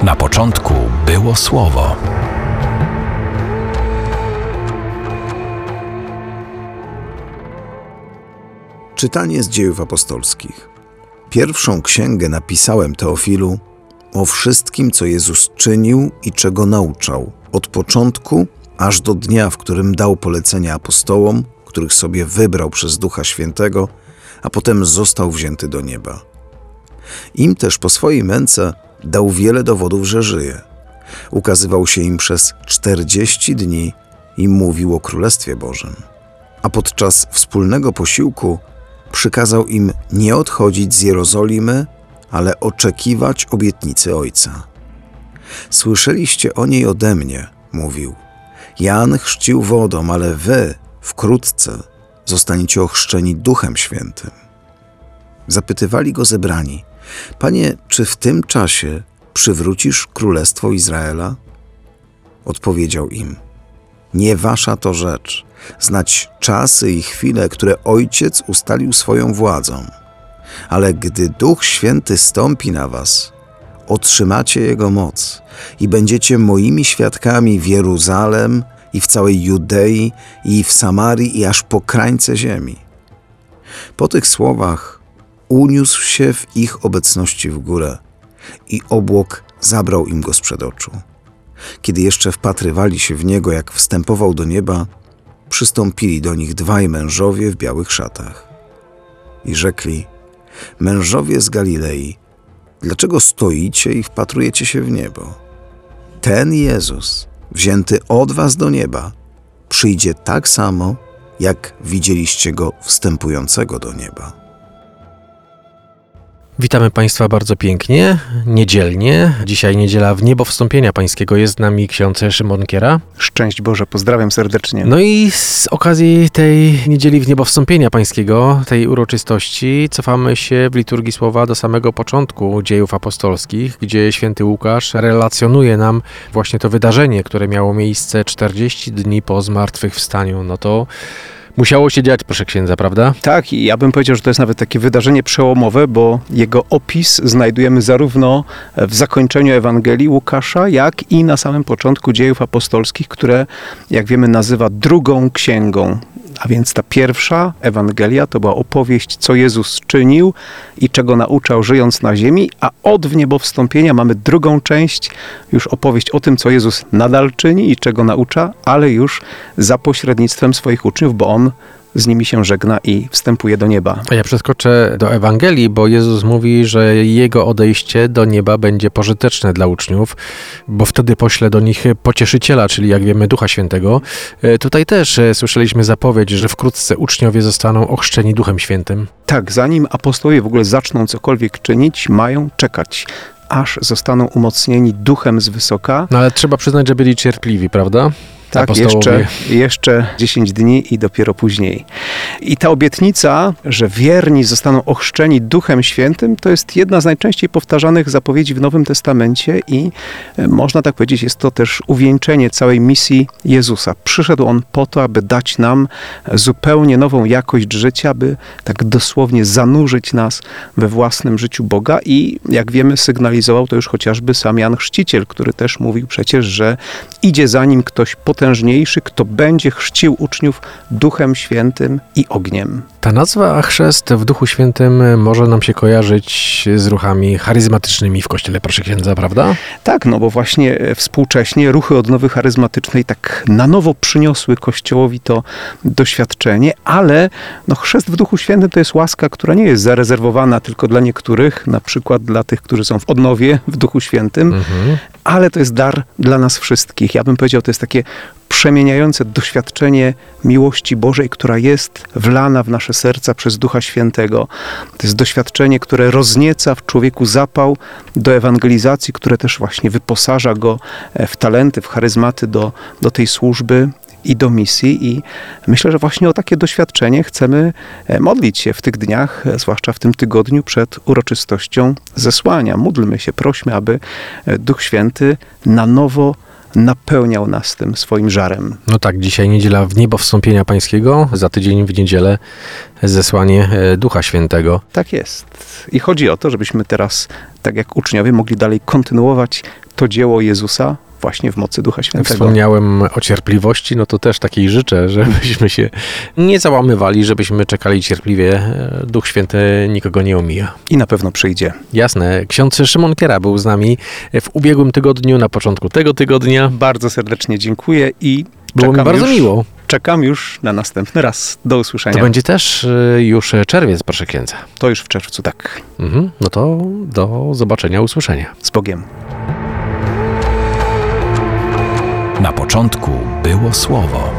Na początku było Słowo. Czytanie z Dziejów Apostolskich. Pierwszą księgę napisałem, Teofilu, o wszystkim, co Jezus czynił i czego nauczał, od początku aż do dnia, w którym dał polecenia apostołom, których sobie wybrał przez Ducha Świętego, a potem został wzięty do nieba. Im też po swojej męce dał wiele dowodów, że żyje. Ukazywał się im przez 40 dni i mówił o Królestwie Bożym. A podczas wspólnego posiłku przykazał im nie odchodzić z Jerozolimy, ale oczekiwać obietnicy Ojca. Słyszeliście o niej ode mnie, mówił. Jan chrzcił wodą, ale wy wkrótce zostaniecie ochrzczeni Duchem Świętym. Zapytywali go zebrani: Panie, czy w tym czasie przywrócisz Królestwo Izraela? Odpowiedział im: Nie wasza to rzecz, znać czasy i chwile, które Ojciec ustalił swoją władzą. Ale gdy Duch Święty stąpi na was, otrzymacie Jego moc i będziecie moimi świadkami w Jeruzalem i w całej Judei i w Samarii i aż po krańce ziemi. Po tych słowach uniósł się w ich obecności w górę i obłok zabrał im go sprzed oczu. Kiedy jeszcze wpatrywali się w niego, jak wstępował do nieba, przystąpili do nich dwaj mężowie w białych szatach. I rzekli: Mężowie z Galilei, dlaczego stoicie i wpatrujecie się w niebo? Ten Jezus, wzięty od was do nieba, przyjdzie tak samo, jak widzieliście go wstępującego do nieba. Witamy Państwa bardzo pięknie, niedzielnie. Dzisiaj niedziela w niebo wstąpienia Pańskiego. Jest z nami ksiądz Szymon Kiera. Szczęść Boże, pozdrawiam serdecznie. No i z okazji tej niedzieli w niebo wstąpienia Pańskiego, tej uroczystości, cofamy się w liturgii słowa do samego początku Dziejów Apostolskich, gdzie święty Łukasz relacjonuje nam właśnie to wydarzenie, które miało miejsce 40 dni po zmartwychwstaniu. No to musiało się dziać, proszę księdza, prawda? Tak, i ja bym powiedział, że to jest nawet takie wydarzenie przełomowe, bo jego opis znajdujemy zarówno w zakończeniu Ewangelii Łukasza, jak i na samym początku Dziejów Apostolskich, które, jak wiemy, nazywa drugą księgą. A więc ta pierwsza Ewangelia to była opowieść, co Jezus czynił i czego nauczał, żyjąc na ziemi, a od wniebowstąpienia mamy drugą część, już opowieść o tym, co Jezus nadal czyni i czego naucza, ale już za pośrednictwem swoich uczniów, bo On z nimi się żegna i wstępuje do nieba. A ja przeskoczę do Ewangelii, bo Jezus mówi, że Jego odejście do nieba będzie pożyteczne dla uczniów, bo wtedy pośle do nich pocieszyciela, czyli jak wiemy Ducha Świętego. Tutaj też słyszeliśmy zapowiedź, że wkrótce uczniowie zostaną ochrzczeni Duchem Świętym. Tak, zanim apostołowie w ogóle zaczną cokolwiek czynić, mają czekać, aż zostaną umocnieni Duchem z wysoka. No ale trzeba przyznać, że byli cierpliwi, prawda? Tak, jeszcze 10 dni i dopiero później. I ta obietnica, że wierni zostaną ochrzczeni Duchem Świętym, to jest jedna z najczęściej powtarzanych zapowiedzi w Nowym Testamencie i można tak powiedzieć, jest to też uwieńczenie całej misji Jezusa. Przyszedł On po to, aby dać nam zupełnie nową jakość życia, aby tak dosłownie zanurzyć nas we własnym życiu Boga i jak wiemy, sygnalizował to już chociażby sam Jan Chrzciciel, który też mówił przecież, że idzie za nim ktoś potężniejszy, kto będzie chrzcił uczniów Duchem Świętym i ogniem. Ta nazwa chrzest w Duchu Świętym może nam się kojarzyć z ruchami charyzmatycznymi w Kościele, proszę księdza, prawda? Tak, no bo właśnie współcześnie ruchy odnowy charyzmatycznej tak na nowo przyniosły Kościołowi to doświadczenie, ale no chrzest w Duchu Świętym to jest łaska, która nie jest zarezerwowana tylko dla niektórych, na przykład dla tych, którzy są w odnowie w Duchu Świętym, ale to jest dar dla nas wszystkich. Ja bym powiedział, to jest takie przemieniające doświadczenie miłości Bożej, która jest wlana w nasze serca przez Ducha Świętego. To jest doświadczenie, które roznieca w człowieku zapał do ewangelizacji, które też właśnie wyposaża go w talenty, w charyzmaty do tej służby i do misji. I myślę, że właśnie o takie doświadczenie chcemy modlić się w tych dniach, zwłaszcza w tym tygodniu przed uroczystością zesłania. Módlmy się, prośmy, aby Duch Święty na nowo napełniał nas tym swoim żarem. No tak, dzisiaj niedziela w niebo wstąpienia pańskiego, za tydzień w niedzielę zesłanie Ducha Świętego. Tak jest. I chodzi o to, żebyśmy teraz, tak jak uczniowie, mogli dalej kontynuować to dzieło Jezusa właśnie w mocy Ducha Świętego. Wspomniałem o cierpliwości, no to też takiej życzę, żebyśmy się nie załamywali, żebyśmy czekali cierpliwie. Duch Święty nikogo nie omija. I na pewno przyjdzie. Jasne. Ksiądz Szymon Kiera był z nami w ubiegłym tygodniu, na początku tego tygodnia. Bardzo serdecznie dziękuję i Było mi bardzo miło. Czekam już na następny raz. Do usłyszenia. To będzie też już czerwiec, proszę księdza. To już w czerwcu, tak. No to do zobaczenia, usłyszenia. Z Bogiem. Na początku było Słowo.